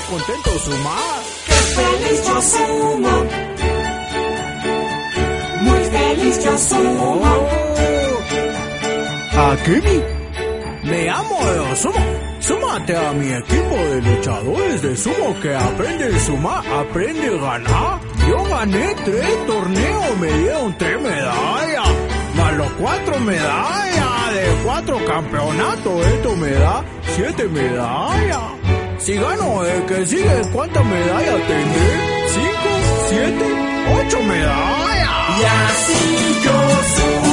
contento sumar. ¡Qué feliz yo sumo! Muy feliz yo sumo. Akemi, me amo de sumo. Súmate a mi equipo de luchadores de sumo que aprende a sumar, aprende a ganar. Yo gané 3 torneos, me dieron 3 medallas, más los 4 medallas de 4 campeonatos. Esto me da 7 medallas. Si gano el que sigue, ¿cuántas medallas tendré? 5, 7, 8 medallas. Y así yo sumo.